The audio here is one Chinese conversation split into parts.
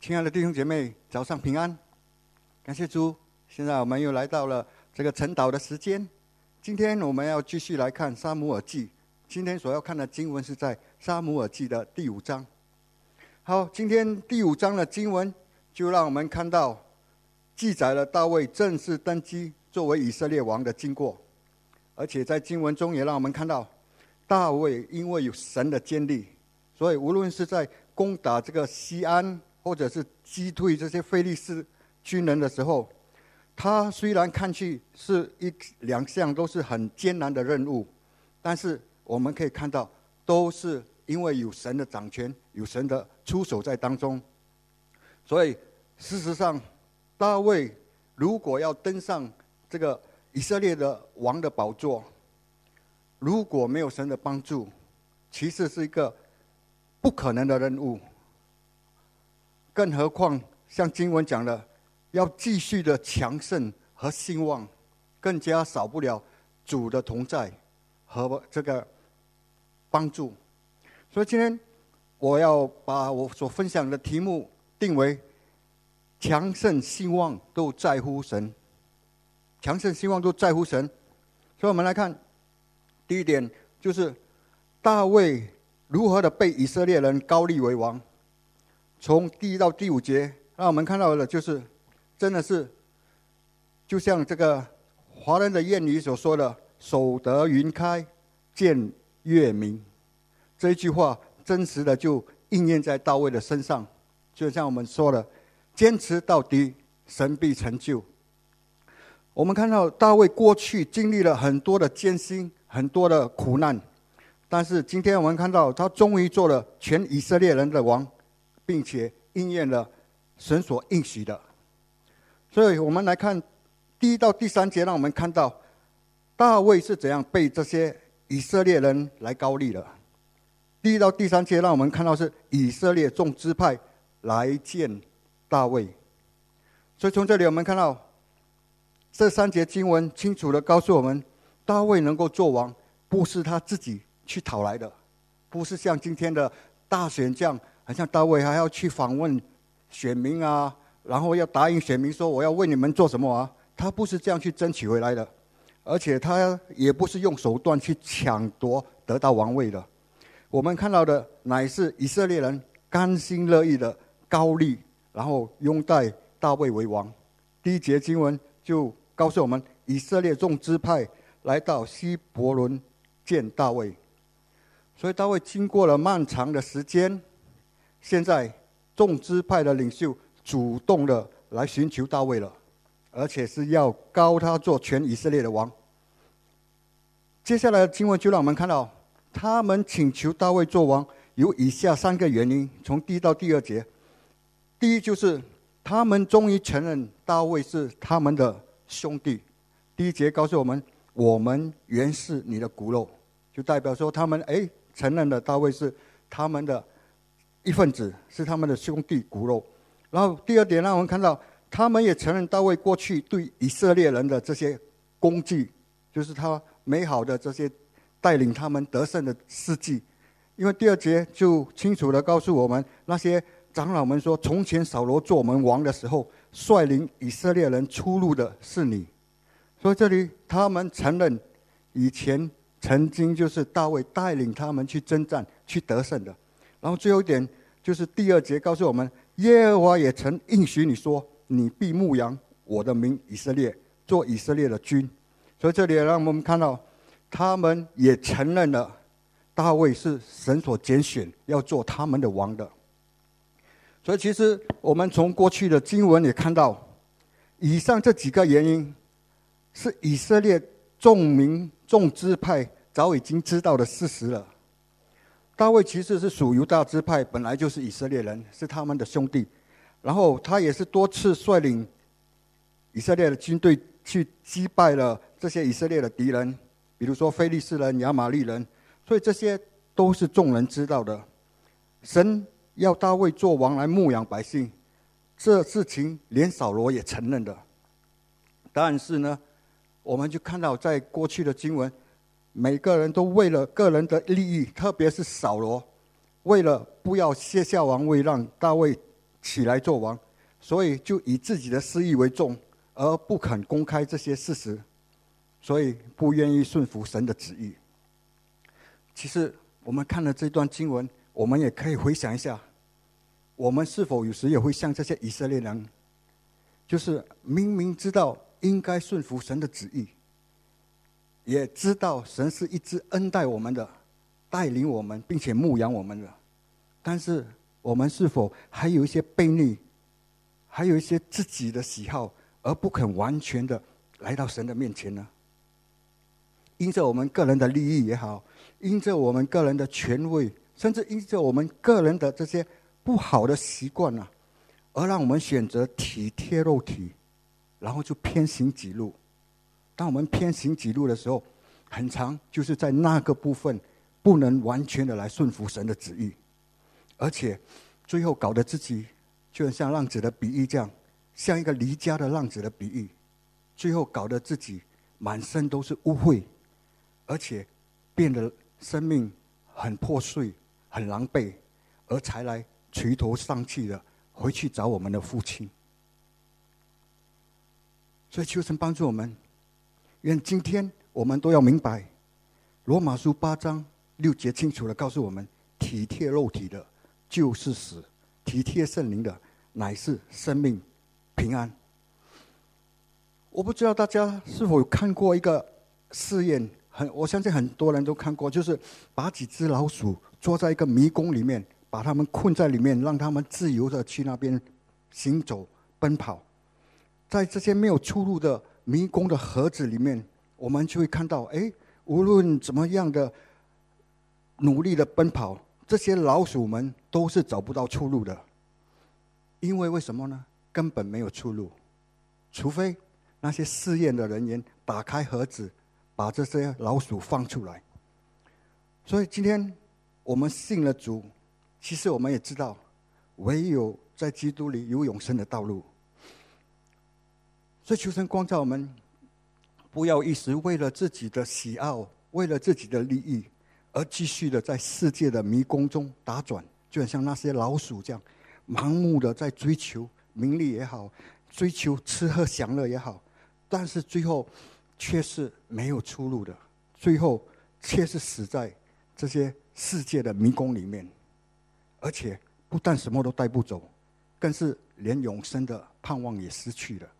亲爱的弟兄姐妹，早上平安，感谢主。现在我们又来到了这个晨祷的时间。今天我们要继续来看撒母耳记。今天所要看的经文是在撒母耳记的第5章。好，今天第5章的经文就让我们看到记载了大卫正式登基作为以色列王的经过，而且在经文中也让我们看到大卫因为有神的坚立，所以无论是在攻打这个西安或者是击退这些非利士军人的时候，他虽然看去是两项都是很艰难的任务，但是我们可以看到都是因为有神的掌权，有神的出手在当中。所以事实上大卫如果要登上这个以色列的王的宝座，如果没有神的帮助，其实是一个不可能的任务。更何况像经文讲的，要继续的强盛和兴旺，更加少不了主的同在和这个帮助。所以今天我要把我所分享的题目定为强盛兴旺都在乎神。强盛兴旺都在乎神。所以我们来看第一点，就是大卫如何的被以色列人膏立为王。从第1到第5节让我们看到的就是真的是就像这个华人的谚语所说的，守得云开见月明。这一句话真实的就应验在大卫的身上，就像我们说的，坚持到底，神必成就。我们看到大卫过去经历了很多的艰辛，很多的苦难，但是今天我们看到他终于做了全以色列人的王，并且应验了神所应许的。所以我们来看第1到第3节，让我们看到大卫是怎样被这些以色列人来膏立的。第1到第3节让我们看到是以色列众支派来见大卫。所以从这里我们看到这3节经文清楚地告诉我们，大卫能够做王不是他自己去讨来的，不是像今天的大选这样，好像大卫还要去访问选民啊，然后要答应选民说我要为你们做什么啊，他不是这样去争取回来的，而且他也不是用手段去抢夺得到王位的。我们看到的乃是以色列人甘心乐意的膏立，然后拥戴大卫为王。第1节经文就告诉我们，以色列众支派来到希伯伦见大卫。所以大卫经过了漫长的时间，现在众支派的领袖主动的来寻求大卫了，而且是要膏他做全以色列的王。接下来的经文就让我们看到，他们请求大卫做王有以下3个原因。从第1到第2节，第一就是他们终于承认大卫是他们的兄弟。第1节告诉我们，我们原是你的骨肉，就代表说他们承认了大卫是他们的一份子，是他们的兄弟骨肉。然后第2点让我们看到，他们也承认大卫过去对以色列人的这些功绩，就是他美好的这些带领他们得胜的事迹。因为第2节就清楚地告诉我们，那些长老们说，从前扫罗做我们王的时候，率领以色列人出入的是你。所以这里他们承认以前曾经就是大卫带领他们去征战去得胜的。然后最后一点就是第2节告诉我们，耶和华也曾应许你说，你必牧养我的民以色列，做以色列的君。所以这里让我们看到，他们也承认了大卫是神所拣选要做他们的王的。所以其实我们从过去的经文也看到，以上这几个原因是以色列众民众支派早已经知道的事实了。大卫其实是属犹大支派，本来就是以色列人，是他们的兄弟。然后他也是多次率领以色列的军队去击败了这些以色列的敌人，比如说非利士人、亚玛力人。所以这些都是众人知道的。神要大卫做王来牧养百姓，这事情连扫罗也承认的。但是呢，我们就看到在过去的经文，每个人都为了个人的利益，特别是扫罗，为了不要卸下王位让大卫起来做王，所以就以自己的私意为重，而不肯公开这些事实，所以不愿意顺服神的旨意。其实我们看了这段经文，我们也可以回想一下，我们是否有时也会像这些以色列人，就是明明知道应该顺服神的旨意，也知道神是一直恩待我们的，带领我们并且牧养我们的，但是我们是否还有一些悖逆，还有一些自己的喜好，而不肯完全的来到神的面前呢？因着我们个人的利益也好，因着我们个人的权位，甚至因着我们个人的这些不好的习惯啊，而让我们选择体贴肉体，然后就偏行己路。当我们偏行己路的时候，很常就是在那个部分不能完全的来顺服神的旨意，而且最后搞得自己就很像浪子的比喻这样，像一个离家的浪子的比喻，最后搞得自己满身都是污秽，而且变得生命很破碎很狼狈，而才来垂头丧气的回去找我们的父亲。所以求神帮助我们，愿今天我们都要明白罗马书8章6节清楚的告诉我们，体贴肉体的就是死，体贴圣灵的乃是生命平安。我不知道大家是否有看过一个试验，我相信很多人都看过，就是把几只老鼠捉在一个迷宫里面，把它们困在里面，让它们自由的去那边行走奔跑。在这些没有出路的迷宫的盒子里面，我们就会看到，无论怎么样的努力的奔跑，这些老鼠们都是找不到出路的。因为什么呢？根本没有出路，除非那些试验的人员打开盒子，把这些老鼠放出来。所以今天我们信了主，其实我们也知道，唯有在基督里有永生的道路。所以求神光照我们，不要一时为了自己的喜好，为了自己的利益，而继续的在世界的迷宫中打转，就很像那些老鼠这样，盲目的在追求名利也好，追求吃喝享乐也好，但是最后却是没有出路的，最后却是死在这些世界的迷宫里面，而且不但什么都带不走，更是连永生的盼望也失去了。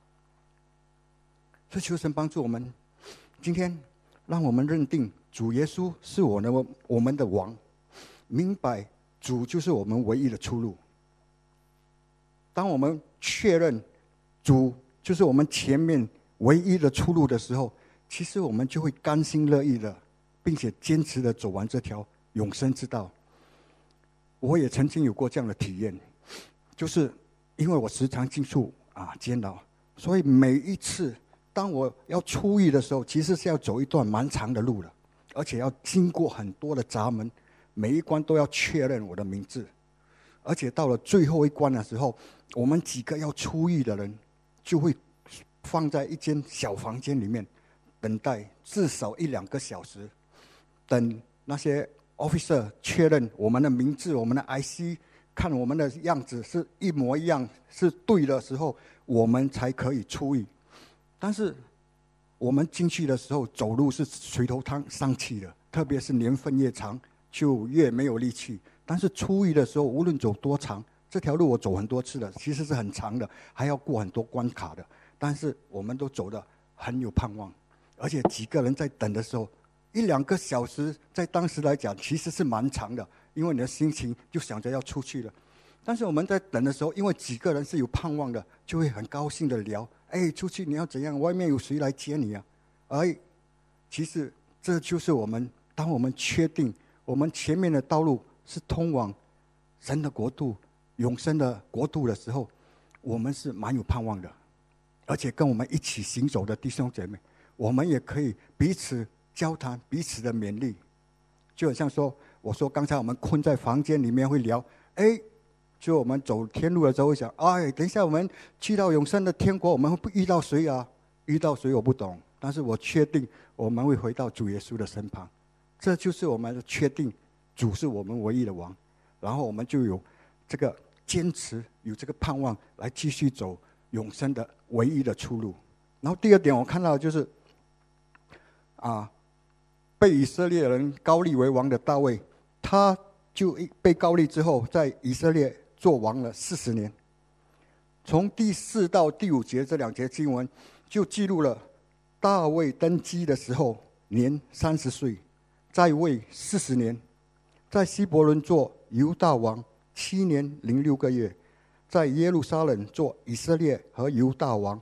所以求神帮助我们，今天让我们认定主耶稣是我们的王，明白主就是我们唯一的出路。当我们确认主就是我们前面唯一的出路的时候，其实我们就会甘心乐意的，并且坚持的走完这条永生之道。我也曾经有过这样的体验，就是因为我时常进出监牢，所以每一次当我要出狱的时候，其实是要走一段蛮长的路了，而且要经过很多的闸门，每一关都要确认我的名字。而且到了最后一关的时候，我们几个要出狱的人就会放在一间小房间里面，等待至少1-2个小时，等那些 officer 确认我们的名字、我们的 IC， 看我们的样子是一模一样，是对的时候，我们才可以出狱。但是我们进去的时候走路是垂头丧气的，特别是年份越长就越没有力气。但是出狱的时候，无论走多长，这条路我走很多次的，其实是很长的，还要过很多关卡的，但是我们都走得很有盼望。而且几个人在等的时候，1-2个小时在当时来讲其实是蛮长的，因为你的心情就想着要出去了。但是我们在等的时候，因为几个人是有盼望的，就会很高兴的聊，出去你要怎样？外面有谁来接你啊？其实这就是当我们确定我们前面的道路是通往神的国度、永生的国度的时候，我们是蛮有盼望的。而且跟我们一起行走的弟兄姐妹，我们也可以彼此交谈、彼此的勉励。就好像我说刚才我们困在房间里面会聊，就我们走天路的时候会想，等一下我们去到永生的天国，我们会遇到谁啊？遇到谁我不懂，但是我确定我们会回到主耶稣的身旁。这就是我们确定主是我们唯一的王，然后我们就有这个坚持，有这个盼望来继续走永生的唯一的出路。然后第二点我看到就是被以色列人膏立为王的大卫，他就被膏立之后，在以色列做王了40年。从第4到第5节这2节经文，就记录了大卫登基的时候年30岁，在位40年，在希伯伦做犹大王7年06个月，在耶路撒冷做以色列和犹大王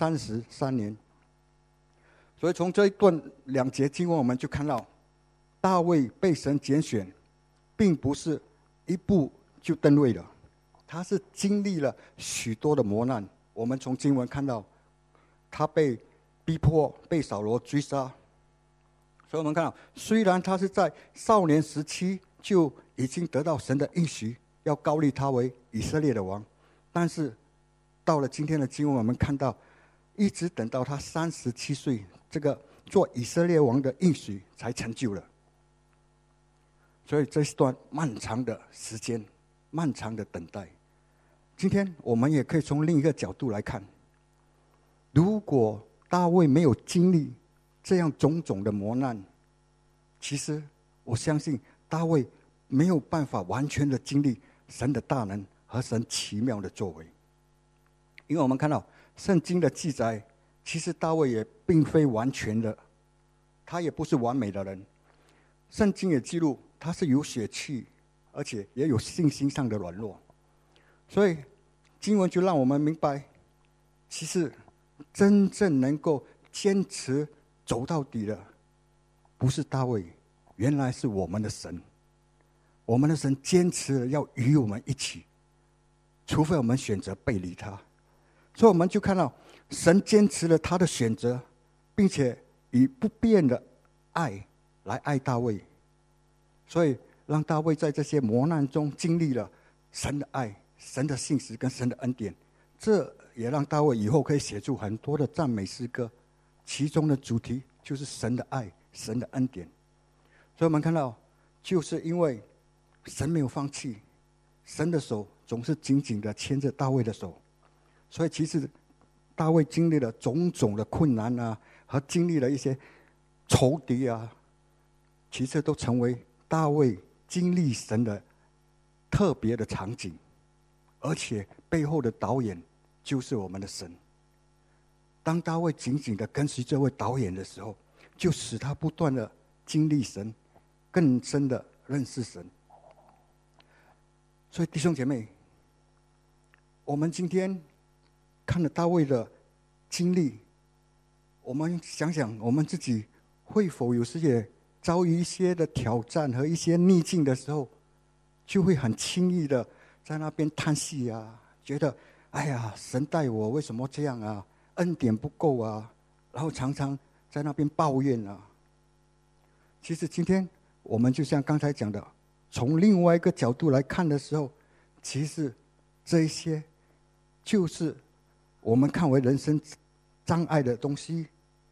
33年。所以从这一段2节经文，我们就看到大卫被神拣选，并不是一步就登位了，他是经历了许多的磨难。我们从经文看到，他被逼迫，被扫罗追杀。所以我们看到，虽然他是在少年时期就已经得到神的应许，要膏立他为以色列的王，但是到了今天的经文，我们看到一直等到他37岁，这个做以色列王的应许才成就了。所以这是段漫长的时间，漫长的等待。今天我们也可以从另一个角度来看，如果大卫没有经历这样种种的磨难，其实我相信大卫没有办法完全的经历神的大能和神奇妙的作为。因为我们看到圣经的记载，其实大卫也并非完全的，他也不是完美的人。圣经也记录他是有血气，而且也有信心上的软弱。所以经文就让我们明白，其实真正能够坚持走到底的不是大卫，原来是我们的神。我们的神坚持要与我们一起，除非我们选择背离他。所以我们就看到神坚持了他的选择，并且以不变的爱来爱大卫，所以让大卫在这些磨难中经历了神的爱、神的信实跟神的恩典。这也让大卫以后可以写出很多的赞美诗歌，其中的主题就是神的爱、神的恩典。所以我们看到，就是因为神没有放弃，神的手总是紧紧的牵着大卫的手，所以其实大卫经历了种种的困难和经历了一些仇敌其实都成为大卫经历神的特别的场景，而且背后的导演就是我们的神。当大卫紧紧的跟随这位导演的时候，就使他不断的经历神，更深的认识神。所以弟兄姐妹，我们今天看了大卫的经历，我们想想我们自己会否有时也遭遇一些的挑战和一些逆境的时候，就会很轻易的在那边叹息觉得哎呀，神待我为什么这样恩典不够然后常常在那边抱怨其实今天我们就像刚才讲的，从另外一个角度来看的时候，其实这一些就是我们看为人生障碍的东西，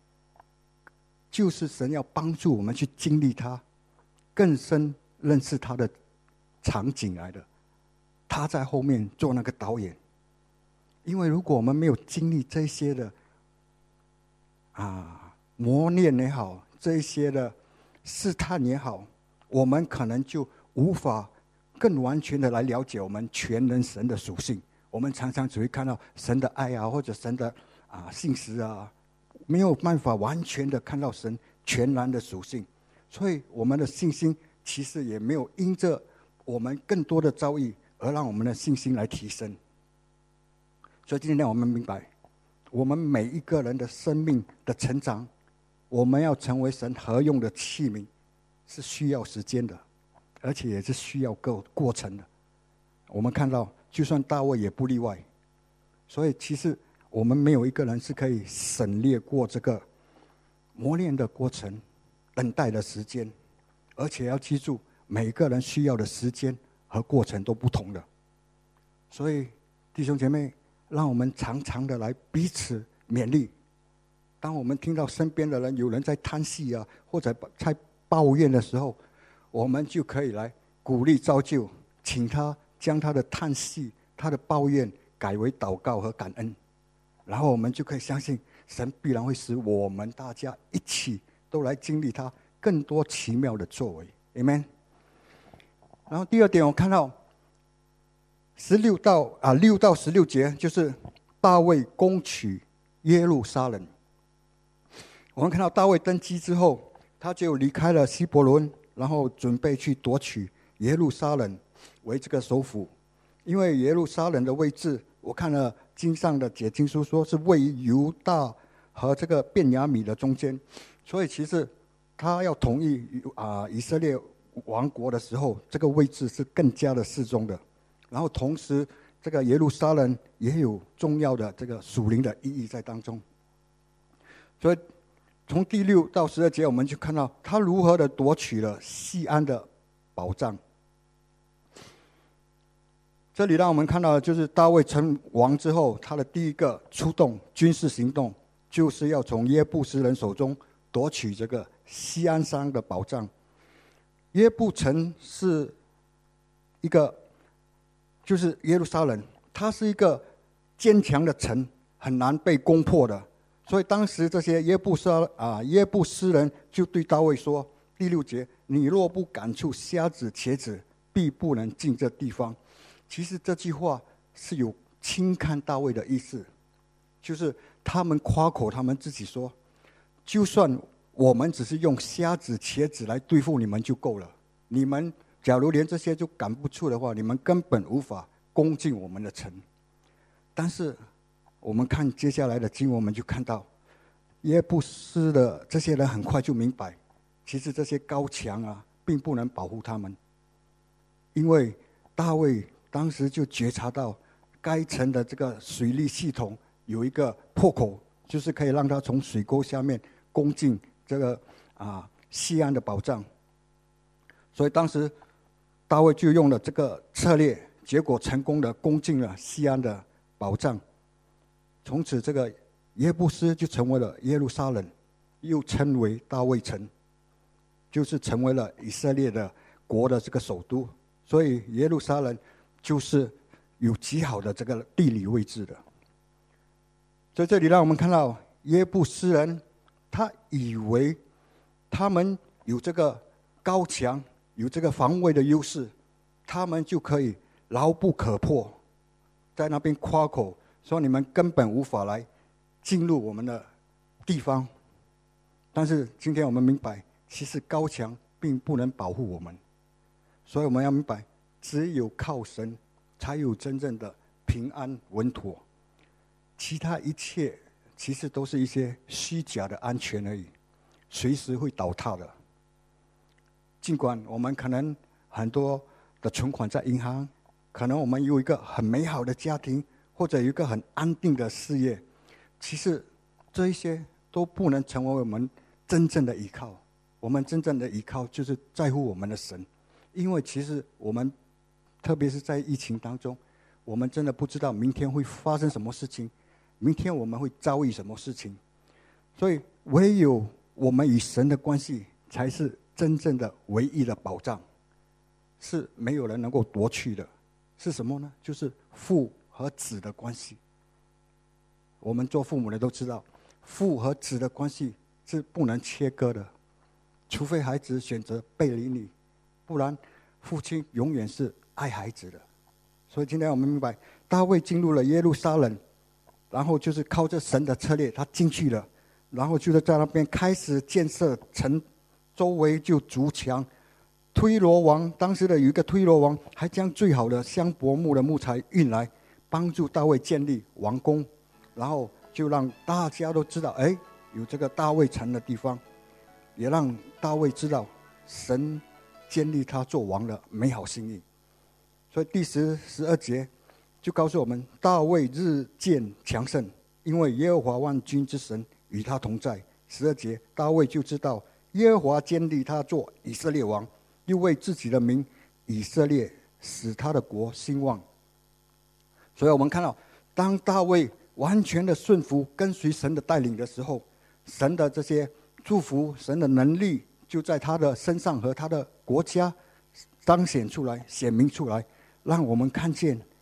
就是神要帮助我们去经历它，更深认识它的场景来的。他在后面做那个导演。因为如果我们没有经历这些的磨练也好，这些的试探也好，我们可能就无法更完全的来了解我们全能神的属性。我们常常只会看到神的爱或者神的信实没有办法完全的看到神全然的属性，所以我们的信心其实也没有因着我们更多的遭遇而让我们的信心来提升。所以今天我们明白，我们每一个人的生命的成长，我们要成为神合用的器皿，是需要时间的，而且也是需要过程的。我们看到就算大卫也不例外。所以其实我们没有一个人是可以省略过这个磨练的过程、等待的时间，而且要记住每个人需要的时间和过程都不同的。所以弟兄姐妹，让我们常常的来彼此勉励。当我们听到身边的人有人在叹息或者在抱怨的时候，我们就可以来鼓励造就，请他将他的叹息他的抱怨改为祷告和感恩，然后我们就可以相信神必然会使我们大家一起都来经历他更多奇妙的作为 Amen。 然后第二点我看到6到16节，就是大卫攻取耶路撒冷。我们看到大卫登基之后，他就离开了希伯伦，然后准备去夺取耶路撒冷为这个首府。因为耶路撒冷的位置，我看了经上的解经书说是位于犹大和这个便雅悯的中间，所以其实他要统一以色列王国的时候，这个位置是更加的适中的。然后同时这个耶路撒冷也有重要的这个属灵的意义在当中。所以从第6到12节，我们就看到他如何的夺取了锡安的宝藏。这里让我们看到的就是大卫成王之后，他的第一个出动军事行动，就是要从耶布斯人手中夺取这个锡安山的宝藏。耶布城是一个，就是耶路撒冷，它是一个坚强的城，很难被攻破的。所以当时这些耶布斯人就对大卫说，第6节，你若不赶出瞎子瘸子，必不能进这地方。其实这句话是有轻看大卫的意思，就是他们夸口，他们自己说，就算我们只是用瞎子瘸子来对付你们就够了，你们假如连这些就赶不出的话，你们根本无法攻进我们的城。但是我们看接下来的经文，我们就看到耶布斯的这些人很快就明白，其实这些高墙并不能保护他们，因为大卫当时就觉察到该城的这个水利系统有一个破口，就是可以让他从水沟下面攻进这个锡安的宝藏。所以当时大卫就用了这个策略，结果成功的攻进了锡安的宝藏。从此这个耶布斯就成为了耶路撒冷，又称为大卫城，就是成为了以色列的国的这个首都。所以耶路撒冷就是有极好的这个地理位置的。在这里让我们看到耶布斯人，他以为他们有这个高墙，有这个防卫的优势，他们就可以牢不可破，在那边夸口说你们根本无法来进入我们的地方。但是今天我们明白，其实高墙并不能保护我们，所以我们要明白，只有靠神才有真正的平安稳妥，其他一切其实都是一些虚假的安全而已，随时会倒塌的。尽管我们可能很多的存款在银行，可能我们有一个很美好的家庭，或者有一个很安定的事业，其实这一些都不能成为我们真正的依靠。我们真正的依靠就是在乎我们的神，因为其实我们特别是在疫情当中，我们真的不知道明天会发生什么事情，明天我们会遭遇什么事情。所以唯有我们与神的关系才是真正的唯一的保障，是没有人能够夺去的。是什么呢？就是父和子的关系。我们做父母的都知道，父和子的关系是不能切割的，除非孩子选择背离你，不然父亲永远是爱孩子的。所以今天我们明白，大卫进入了耶路撒冷，然后就是靠着神的策略，他进去了，然后就是在那边开始建设城，周围就筑墙。推罗王当时的有一个推罗王，还将最好的香柏木的木材运来，帮助大卫建立王宫，然后就让大家都知道，有这个大卫城的地方，也让大卫知道神建立他做王的美好心意。所以第12节就告诉我们，大卫日渐强盛，因为耶和华万军之神与他同在。12节，大卫就知道耶和华建立他做以色列王，又为自己的名以色列使他的国兴旺。所以我们看到，当大卫完全的顺服跟随神的带领的时候，神的这些祝福，神的能力就在他的身上和他的国家彰显出来，显明出来，让我们看见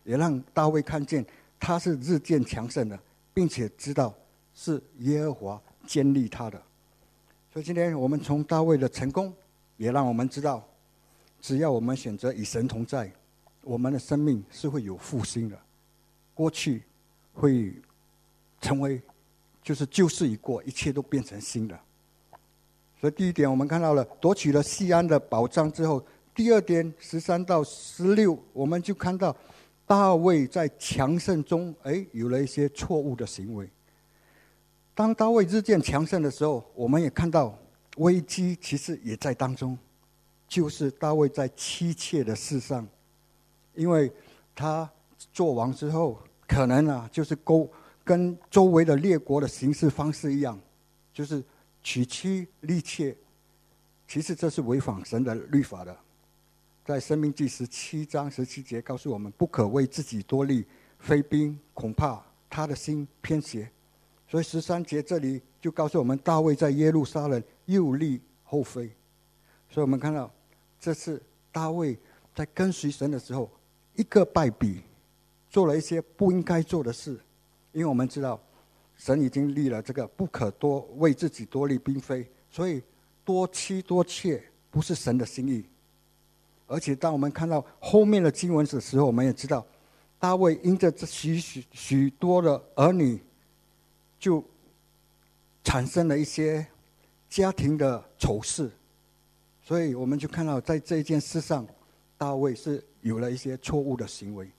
也让大卫看见他是日渐强盛的，并且知道是耶和华建立他的。所以今天我们从大卫的成功，也让我们知道，只要我们选择与神同在，我们的生命是会有复兴的。过去会成为就是旧事已过，一切都变成新的。所以第一点我们看到了夺取了锡安的宝藏之后，第二点13到16我们就看到大卫在强盛中有了一些错误的行为。当大卫日渐强盛的时候，我们也看到危机其实也在当中，就是大卫在妻妾的事上，因为他做王之后，可能就是跟周围的列国的行事方式一样，就是娶妻立妾，其实这是违反神的律法的。在申命记17章17节告诉我们，不可为自己多立妃嫔，恐怕他的心偏邪。所以13节这里就告诉我们，大卫在耶路撒冷又立后妃。所以我们看到这是大卫在跟随神的时候，一个败笔，做了一些不应该做的事。因为我们知道神已经立了这个不可多为自己多立嫔妃，所以多妻多妾不是神的心意。而且当我们看到后面的经文的时候，我们也知道大卫因着这许多的儿女，就产生了一些家庭的丑事。所以我们就看到在这一件事上，大卫是有了一些错误的行为。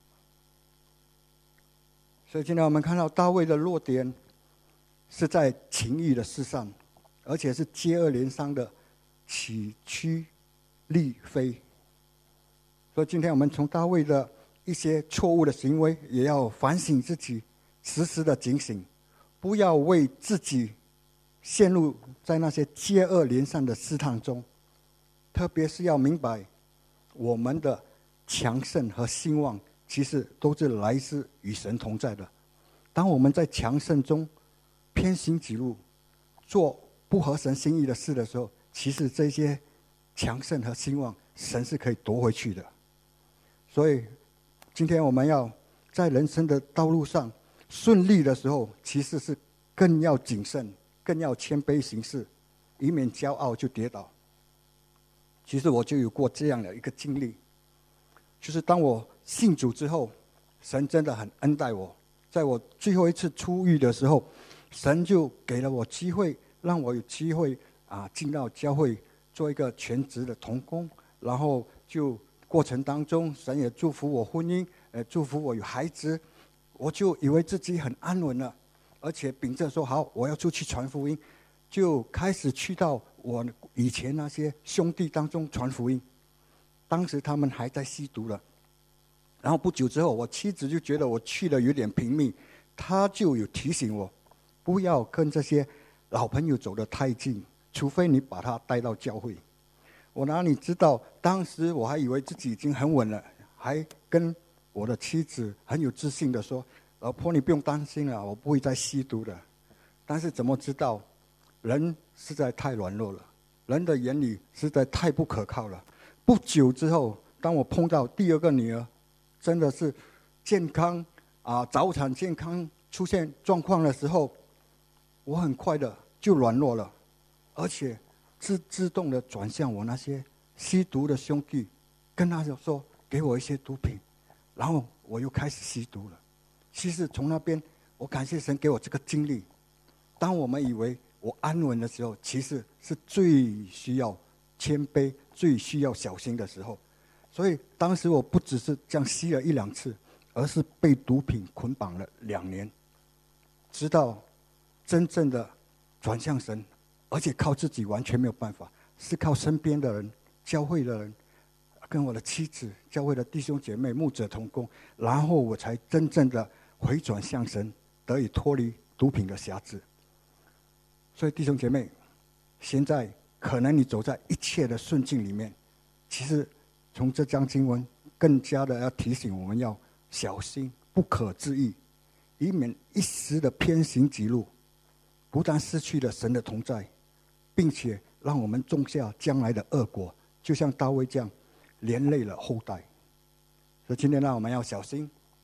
所以今天我们看到大卫的弱点是在情欲的事上，而且是接二连三的娶妻立妃。所以今天我们从大卫的一些错误的行为，也要反省自己，时时的警醒，不要为自己陷入在那些接二连三的试探中。特别是要明白，我们的强盛和兴旺其实都是来自与神同在的。当我们在强盛中偏行己路，做不合神心意的事的时候，其实这些强盛和兴旺，神是可以夺回去的。所以今天我们要在人生的道路上顺利的时候，其实是更要谨慎，更要谦卑行事，以免骄傲就跌倒。其实我就有过这样的一个经历，就是当我信主之后，神真的很恩待我。在我最后一次出狱的时候，神就给了我机会，让我有机会进到教会做一个全职的同工。然后就过程当中，神也祝福我婚姻，祝福我有孩子，我就以为自己很安稳了，而且秉着说好，我要出去传福音，就开始去到我以前那些兄弟当中传福音。当时他们还在吸毒了，然后不久之后，我妻子就觉得我去的有点频密，她就有提醒我，不要跟这些老朋友走得太近，除非你把他带到教会。我哪里知道，当时我还以为自己已经很稳了，还跟我的妻子很有自信的说：“老婆，你不用担心了，我不会再吸毒的。”但是怎么知道，人实在太软弱了，人的眼里实在太不可靠了。不久之后，当我碰到第二个女儿，真的是健康早产健康出现状况的时候，我很快的就软弱了，而且自动的转向我那些吸毒的兄弟，跟他说给我一些毒品，然后我又开始吸毒了。其实从那边，我感谢神给我这个经历。当我们以为我安稳的时候，其实是最需要谦卑、最需要小心的时候。所以当时我不只是这样吸了1-2次，而是被毒品捆绑了2年，直到真正的转向神，而且靠自己完全没有办法，是靠身边的人、教会的人，跟我的妻子、教会的弟兄姐妹、牧者同工，然后我才真正的回转向神，得以脱离毒品的辖制。所以弟兄姐妹，现在可能你走在一切的顺境里面，其实从这章经文更加的要提醒我们要小心，不可自抑，以免一时的偏行己路，不但失去了神的同在，并且让我们种下将来的恶果，就像大卫这样连累了后代。所以今天让我们要小心，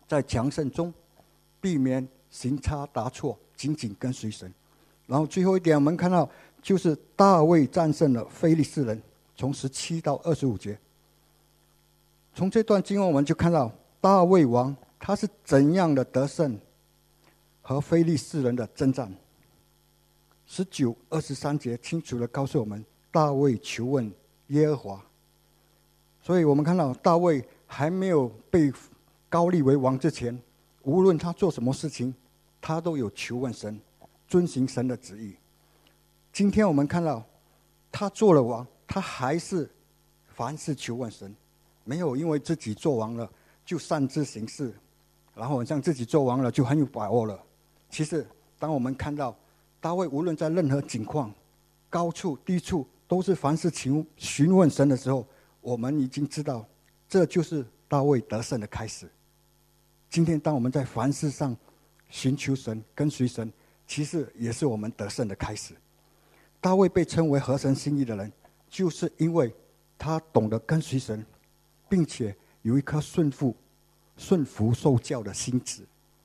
在强盛中避免行差踏错，紧紧跟随神。然后最后一点，我们看到就是大卫战胜了非利士人，从17到25节。从这段经文我们就看到大卫王他是怎样的得胜和非利士人的征战。19、23节清楚地告诉我们，大卫求问耶和华。所以我们看到大卫还没有被高立为王之前，无论他做什么事情，他都有求问神，遵行神的旨意。今天我们看到他做了王，他还是凡事求问神，没有因为自己做王了就擅自行事，然后好像自己做王了就很有把握了。其实当我们看到大卫无论在任何境况，高处低处，都是凡事询问神的时候，我们已经知道这就是大卫得胜的开始。今天当我们在凡事上寻求神，跟随神，其实也是我们得胜的开始。大卫被称为合神心意的人，就是因为他懂得跟随神，并且有一颗顺服受教的心智。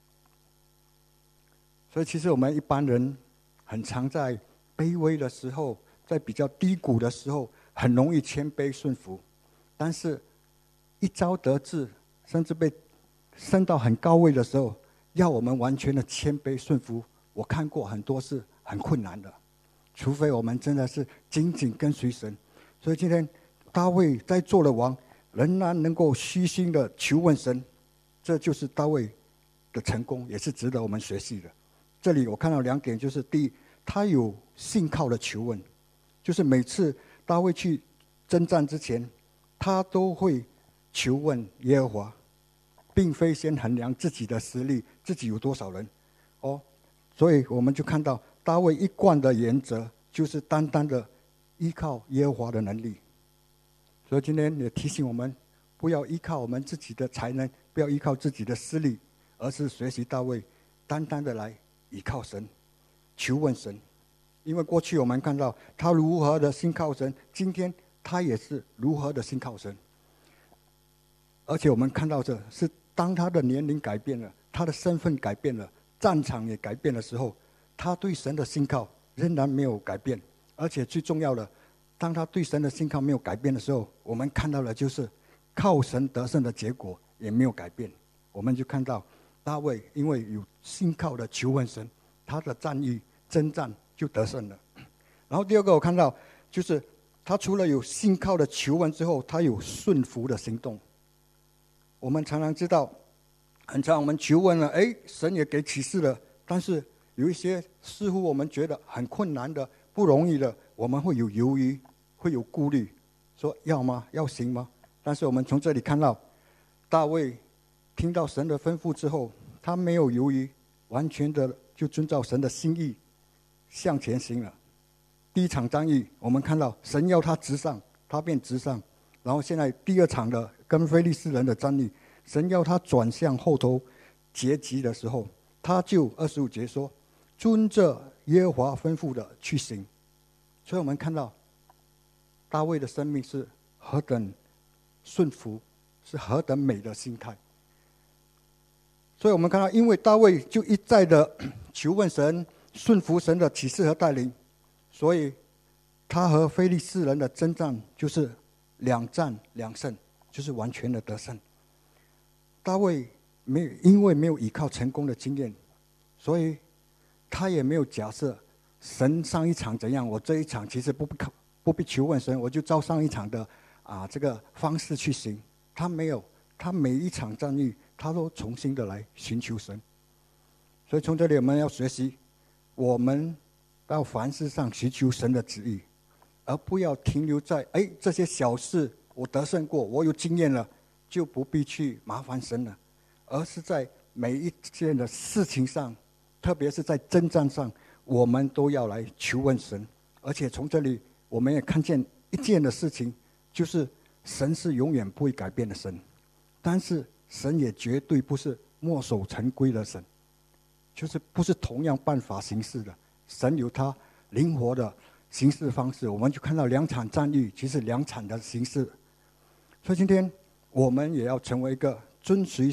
所以其实我们一般人很常在卑微的时候，在比较低谷的时候，很容易谦卑顺服，但是一朝得志，甚至被升到很高位的时候，要我们完全的谦卑顺服，我看过很多是很困难的，除非我们真的是紧紧跟随神。所以今天大卫在做了王，仍然能够虚心的求问神，这就是大卫的成功，也是值得我们学习的。这里我看到2点，就是第一，他有信靠的求问，就是每次大卫去征战之前，他都会求问耶和华，并非先衡量自己的实力，自己有多少人。所以我们就看到大卫一贯的原则就是单单的依靠耶和华的能力。所以今天也提醒我们，不要依靠我们自己的才能，不要依靠自己的实力，而是学习大卫，单单的来依靠神，求问神。因为过去我们看到他如何的信靠神，今天他也是如何的信靠神。而且我们看到这是当他的年龄改变了，他的身份改变了，战场也改变的时候，他对神的信靠仍然没有改变。而且最重要的，当他对神的信靠没有改变的时候，我们看到的就是靠神得胜的结果也没有改变。我们就看到大卫因为有信靠的求问神，他的战役征战就得胜了。然后第二个我看到就是他除了有信靠的求问之后，他有顺服的行动。我们常常知道，很常我们求问了，神也给启示了，但是有一些似乎我们觉得很困难的、不容易的，我们会有犹豫，会有顾虑，说要吗？要行吗？但是我们从这里看到，大卫听到神的吩咐之后，他没有犹豫，完全的就遵照神的心意向前行了。第一场战役我们看到神要他直上，他便直上。然后现在第二场的跟非利士人的战役，神要他转向后头截击的时候，他就25节说，遵着耶和华吩咐的去行。所以我们看到大卫的生命是何等顺服，是何等美的心态。所以我们看到，因为大卫就一再的求问神，顺服神的启示和带领，所以他和非利士人的征战就是2战2胜，就是完全的得胜。大卫因为没有依靠成功的经验，所以他也没有假设神上一场怎样，我这一场其实不必求问神，我就照上一场的这个方式去行。他没有，他每一场战役他都重新的来寻求神。所以从这里我们要学习，我们到凡事上寻求神的旨意，而不要停留在这些小事我得胜过，我有经验了，就不必去麻烦神了，而是在每一件的事情上，特别是在征战上，我们都要来求问神。而且从这里我们也看见一件的事情，就是神是永远不会改变的神，但是神也绝对不是墨守成规的神，就是不是同样办法行事的。神有他灵活的行事方式。我们就看到2场战役，其实2场的形式。所以今天我们也要成为一个遵随神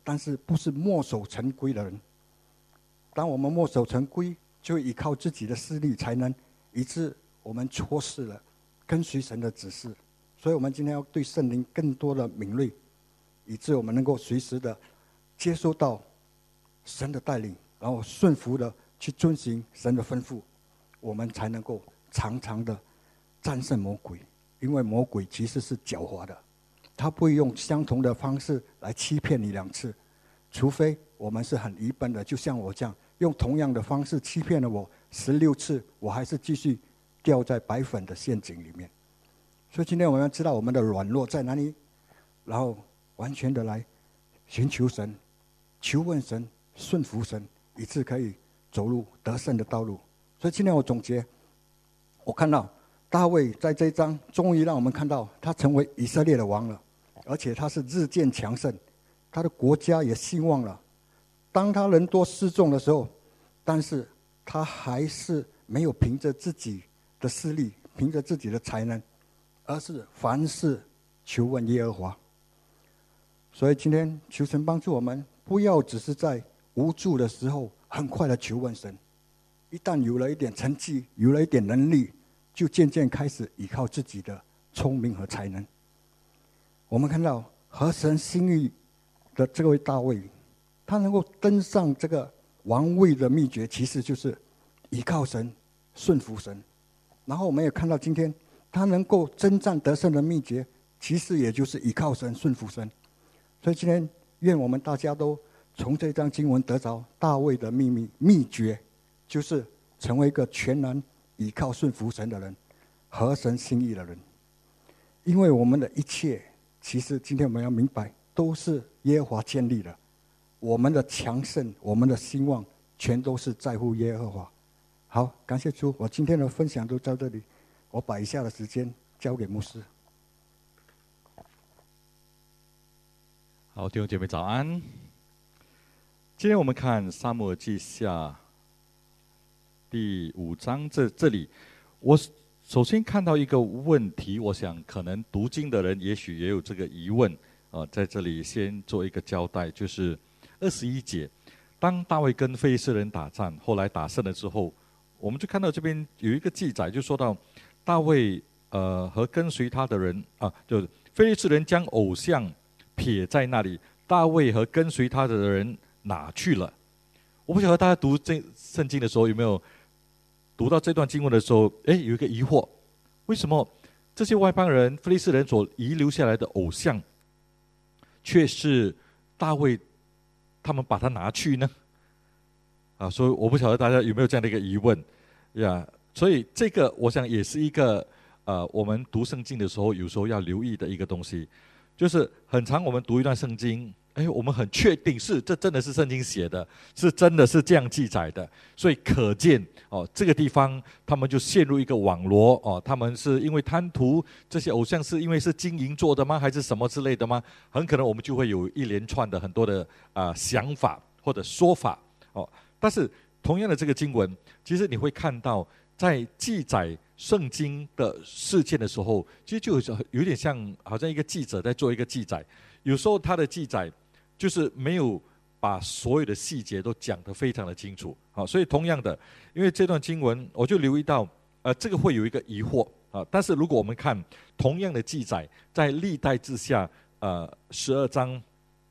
但是不是墨守成规的人。当我们墨守成规，就依靠自己的势力才能，以致我们错失了跟随神的指示。所以我们今天要对圣灵更多的敏锐，以致我们能够随时的接收到神的带领，然后顺服的去遵行神的吩咐，我们才能够常常的战胜魔鬼。因为魔鬼其实是狡猾的，他不会用相同的方式来欺骗你2次，除非我们是很愚笨的，就像我这样，用同样的方式欺骗了我16次，我还是继续掉在白粉的陷阱里面。所以今天我们要知道我们的软弱在哪里，然后完全的来寻求神，求问神，顺服神，以致可以走入得胜的道路。所以今天我总结，我看到大卫在这一章终于让我们看到他成为以色列的王了，而且他是日渐强盛，他的国家也兴旺了。当他人多势众的时候，但是他还是没有凭着自己的势力，凭着自己的才能，而是凡事求问耶和华。所以今天求神帮助我们，不要只是在无助的时候很快的求问神，一旦有了一点成绩，有了一点能力，就渐渐开始依靠自己的聪明和才能。我们看到合神心意的这位大卫，他能够登上这个王位的秘诀，其实就是依靠神，顺服神。然后我们也看到今天他能够征战得胜的秘诀，其实也就是依靠神，顺服神。所以今天愿我们大家都从这章经文得着大卫的秘诀，就是成为一个全然依靠顺服神的人，合神心意的人。因为我们的一切，其实今天我们要明白，都是耶和华建立的。我们的强盛，我们的兴旺，全都是在乎耶和华。好，感谢主，我今天的分享都到这里，我把以下的时间交给牧师。 好，弟兄姐妹早安。今天我们看撒母耳记下第5章，这里我首先看到一个问题，我想可能读经的人也许也有这个疑问在这里先做一个交代，就是21节，当大卫跟非利士人打仗，后来打胜了之后，我们就看到这边有一个记载，就说到大卫和跟随他的人就非利士人将偶像撇在那里，大卫和跟随他的人哪去了？我不晓得大家读这圣经的时候有没有读到这段经文的时候，有一个疑惑，为什么这些外邦人非利士人所遗留下来的偶像，却是大卫他们把它拿去呢？所以我不晓得大家有没有这样的一个疑问呀？所以这个我想也是一个我们读圣经的时候有时候要留意的一个东西，就是很常我们读一段圣经，我们很确定这真的是圣经写的，是真的是这样记载的，所以可见这个地方他们就陷入一个网罗他们是因为贪图这些偶像，是因为是金银做的吗？还是什么之类的吗？很可能我们就会有一连串的很多的想法或者说法但是同样的这个经文，其实你会看到在记载圣经的事件的时候，其实就有点像好像一个记者在做一个记载，有时候他的记载就是没有把所有的细节都讲得非常的清楚所以同样的，因为这段经文我就留意到这个会有一个疑惑但是如果我们看同样的记载在历代志下12章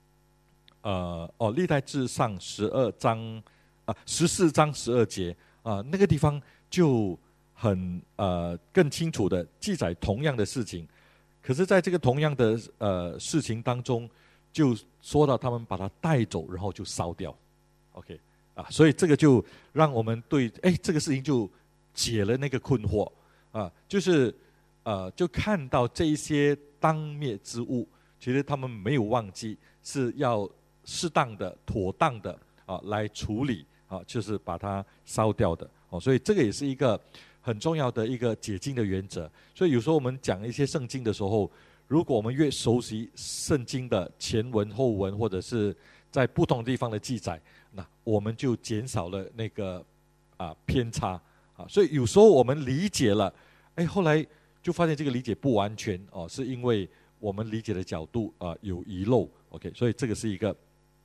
历代志上12章14章12节那个地方就很更清楚的记载同样的事情，可是在这个同样的事情当中，就说到他们把它带走，然后就烧掉 ，OK 所以这个就让我们对这个事情就解了那个困惑就是就看到这一些当灭之物，其实他们没有忘记是要适当的妥当的来处理就是把它烧掉的所以这个也是一个很重要的一个解经的原则。所以有时候我们讲一些圣经的时候，如果我们越熟悉圣经的前文后文，或者是在不同地方的记载，那我们就减少了那个偏差所以有时候我们理解了后来就发现这个理解不完全是因为我们理解的角度有遗漏 OK， 所以这个是一个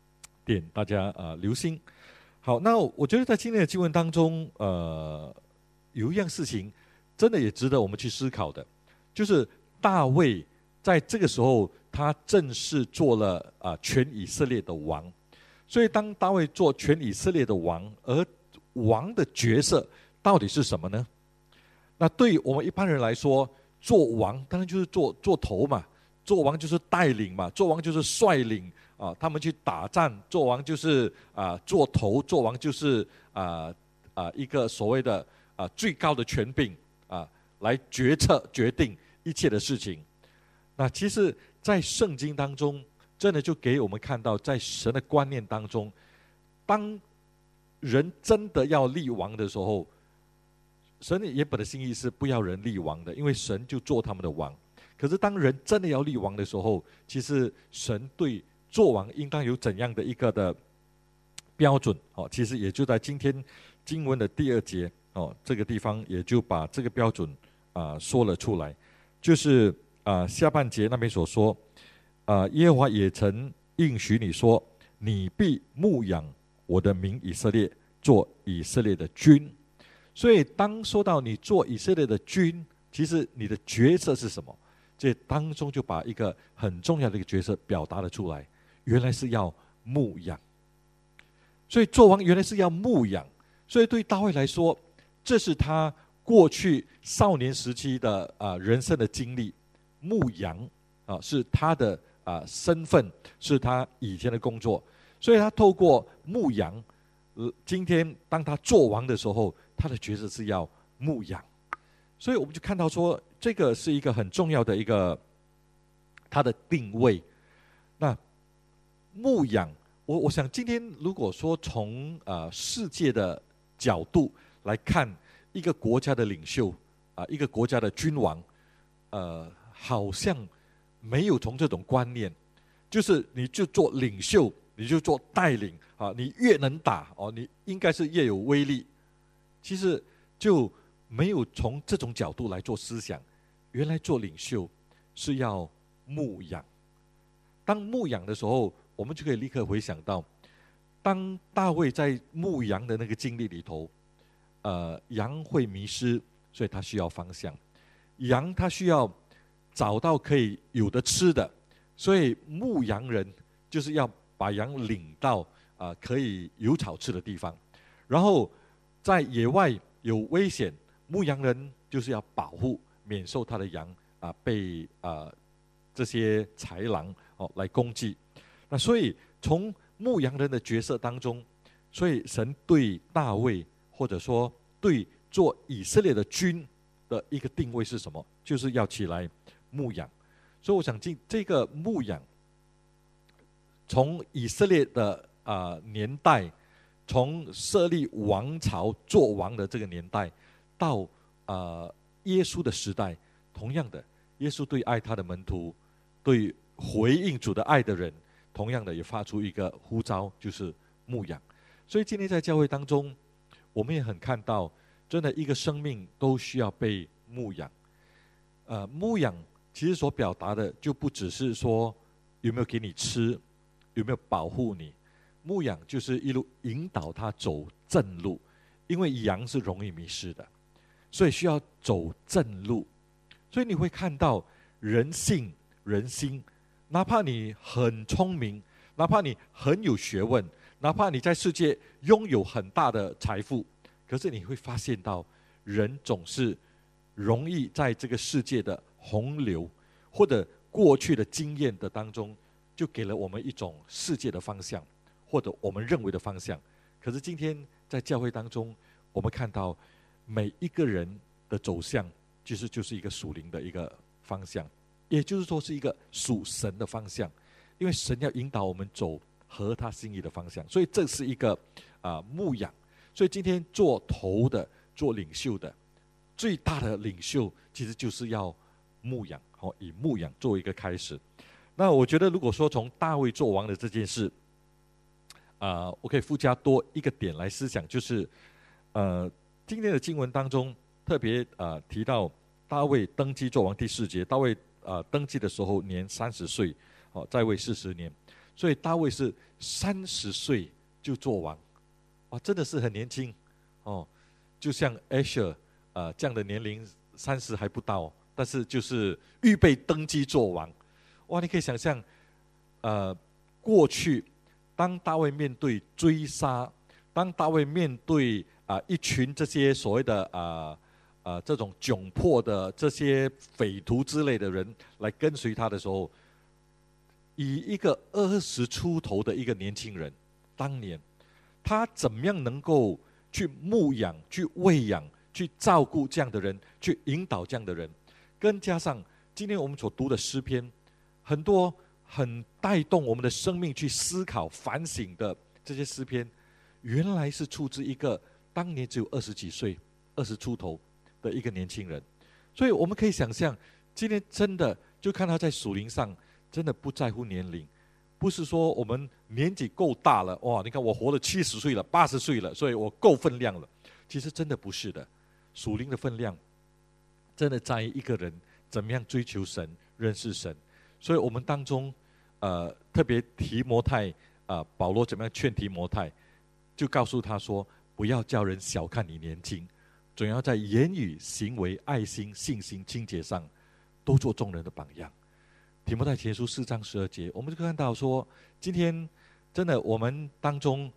点大家留心。好，那我觉得在今天的经文当中，有一样事情真的也值得我们去思考的，就是大卫在这个时候他正式做了全以色列的王。所以当大卫做全以色列的王，而王的角色到底是什么呢？那对于我们一般人来说，做王当然就是做头嘛，做王就是带领嘛，做王就是率领他们去打仗，做王就是做头，做王就是一个所谓的最高的权柄来决定一切的事情。那其实在圣经当中真的就给我们看到，在神的观念当中，当人真的要立王的时候，神原本的心意是不要人立王的，因为神就做他们的王。可是当人真的要立王的时候，其实神对做王应当有怎样的一个的标准其实也就在今天经文的第2节这个地方也就把这个标准说了出来，就是下半节那边所说耶和华也曾应许你说，你必牧养我的民以色列，做以色列的君。所以当说到你做以色列的君，其实你的角色是什么？这当中就把一个很重要的一个角色表达了出来，原来是要牧养。所以做王原来是要牧养，所以对大卫来说，这是他过去少年时期的人生的经历。牧羊是他的身份，是他以前的工作，所以他透过牧羊今天当他做王的时候，他的角色是要牧养。所以我们就看到说，这个是一个很重要的一个他的定位。那牧养，我想今天如果说从世界的角度来看一个国家的领袖一个国家的君王，好像没有从这种观念，就是你就做领袖，你就做带领你越能打你应该是越有威力。其实就没有从这种角度来做思想。原来做领袖是要牧养。当牧养的时候，我们就可以立刻回想到，当大卫在牧羊的那个经历里头，羊会迷失，所以他需要方向。羊他需要找到可以有的吃的，所以牧羊人就是要把羊领到可以有草吃的地方。然后在野外有危险，牧羊人就是要保护，免受他的羊被这些豺狼来攻击。那所以从牧羊人的角色当中，所以神对大卫或者说对做以色列的君的一个定位是什么？就是要起来牧养。所以我想这个牧养，从以色列的年代，从设立王朝做王的这个年代，到耶稣的时代，同样的，耶稣对爱他的门徒，对回应主的爱的人，同样的也发出一个呼召，就是牧养。所以今天在教会当中，我们也很看到，真的一个生命都需要被牧养。牧养其实所表达的就不只是说有没有给你吃，有没有保护你。牧养就是一路引导他走正路，因为羊是容易迷失的，所以需要走正路。所以你会看到人性人心，哪怕你很聪明，哪怕你很有学问，哪怕你在世界拥有很大的财富，可是你会发现到人总是容易在这个世界的洪流或者过去的经验的当中，就给了我们一种世界的方向，或者我们认为的方向。可是今天在教会当中，我们看到每一个人的走向其实就是一个属灵的一个方向，也就是说是一个属神的方向，因为神要引导我们走合他心意的方向。所以这是一个牧养。所以今天做头的，做领袖的，最大的领袖其实就是要牧养，以牧养作为一个开始。那我觉得如果说从大卫做王的这件事，我可以附加多一个点来思想，就是今天的经文当中特别提到大卫登基做王第4节，大卫登基的时候年30岁，在位40年。 所以大卫是30岁就做王，哇，真的是很年轻哦。就像 Asher 这样的年龄30还不到，但是就是预备登基做王。哇，你可以想象，过去当大卫面对追杀，当大卫面对一群这些所谓的这种窘迫的这些匪徒之类的人来跟随他的时候，以一个20出头的一个年轻人，当年他怎么样能够去牧养、去喂养、去照顾这样的人，去引导这样的人，更加上今天我们所读的诗篇，很多很带动我们的生命去思考、反省的这些诗篇，原来是出自一个当年只有20几岁、20出头的一个年轻人。所以我们可以想象，今天真的就看他在属灵上真的不在乎年龄，不是说我们年纪够大了，哇，你看我活了70岁了、80岁了，所以我够分量了。其实真的不是的，属灵的分量真的在于一个人怎么样追求神、认识神。所以我们当中特别提摩太保罗怎么样劝提摩太，就告诉他说，不要叫人小看你年轻，总要在言语、行为、爱心、信心、清洁上都做众人的榜样。提摩太前书4章12节，我们就看到说，今天真的我们当中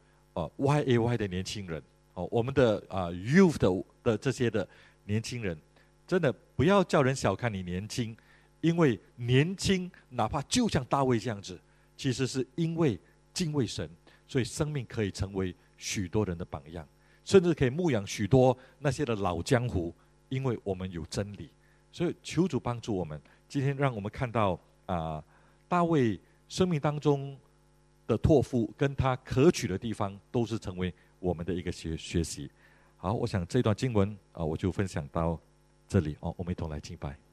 YAY 的年轻人，我们的youth 的这些的年轻人，真的不要叫人小看你年轻，因为年轻哪怕就像大卫这样子，其实是因为敬畏神，所以生命可以成为许多人的榜样，甚至可以牧养许多那些的老江湖，因为我们有真理。所以求主帮助我们，今天让我们看到大卫生命当中的托付跟他可取的地方，都是成为我们的一个学习。好，我想这段经文我就分享到这里我们一同来敬拜。